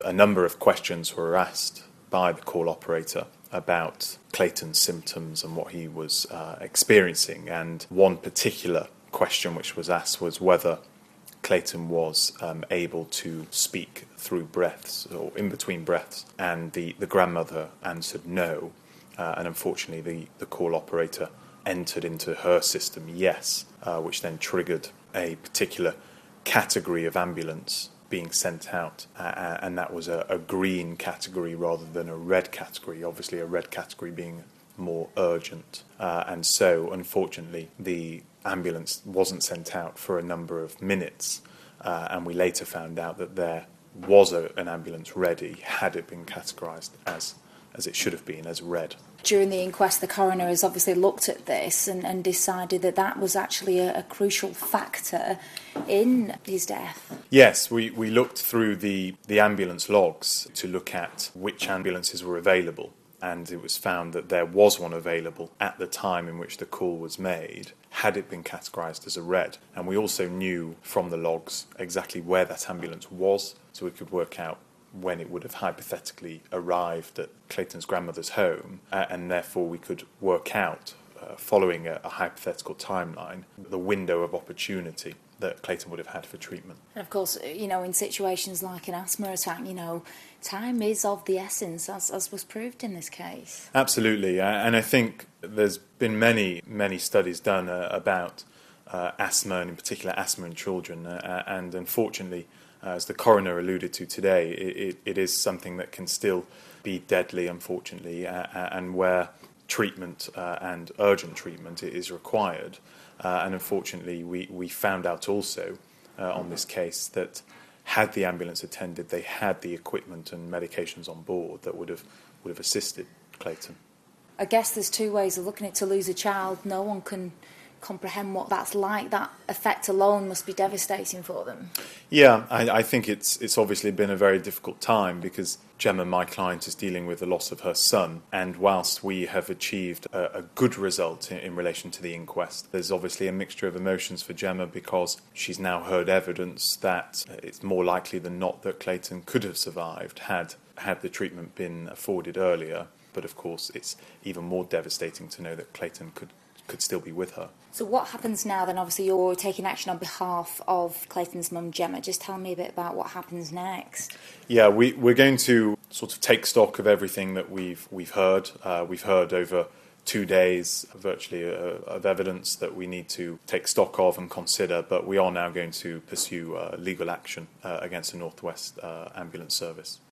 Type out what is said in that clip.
A number of questions were asked by the call operator about Clayton's symptoms and what he was experiencing. And one particular question which was asked was whether Clayton was able to speak through breaths or in between breaths. And the grandmother answered no. And unfortunately, the call operator entered into her system yes, which then triggered a particular category of ambulance being sent out, and that was a green category rather than a red category, obviously a red category being more urgent. And so, unfortunately, the ambulance wasn't sent out for a number of minutes, and we later found out that there was an ambulance ready had it been categorised as it should have been, as red. During the inquest, the coroner has obviously looked at this and decided that was actually a crucial factor in his death. Yes, we looked through the ambulance logs to look at which ambulances were available, and it was found that there was one available at the time in which the call was made, had it been categorised as a red. And we also knew from the logs exactly where that ambulance was, so we could work out when it would have hypothetically arrived at Clayton's grandmother's home, and therefore we could work out, following a hypothetical timeline, the window of opportunity that Clayton would have had for treatment. And of course, in situations like an asthma attack, time is of the essence, as was proved in this case. Absolutely, and I think there's been many studies done about asthma, and in particular asthma in children, and unfortunately, as the coroner alluded to today, it is something that can still be deadly, unfortunately, and where treatment and urgent treatment is required. And unfortunately, we found out also on this case that had the ambulance attended, they had the equipment and medications on board that would have assisted Clayton. I guess there's two ways of looking at it. To lose a child, no one can comprehend what that's like. That effect alone must be devastating for them. Yeah, I think it's obviously been a very difficult time because Gemma, my client, is dealing with the loss of her son, and whilst we have achieved a good result in relation to the inquest, there's obviously a mixture of emotions for Gemma because she's now heard evidence that it's more likely than not that Clayton could have survived had the treatment been afforded earlier. But of course, it's even more devastating to know that Clayton could still be with her. So what happens now then? Obviously you're taking action on behalf of Clayton's mum, Gemma. Just tell me a bit about what happens next. Yeah, we're going to sort of take stock of everything that we've heard. We've heard over 2 days virtually of evidence that we need to take stock of and consider, but we are now going to pursue legal action against the North West Ambulance Service.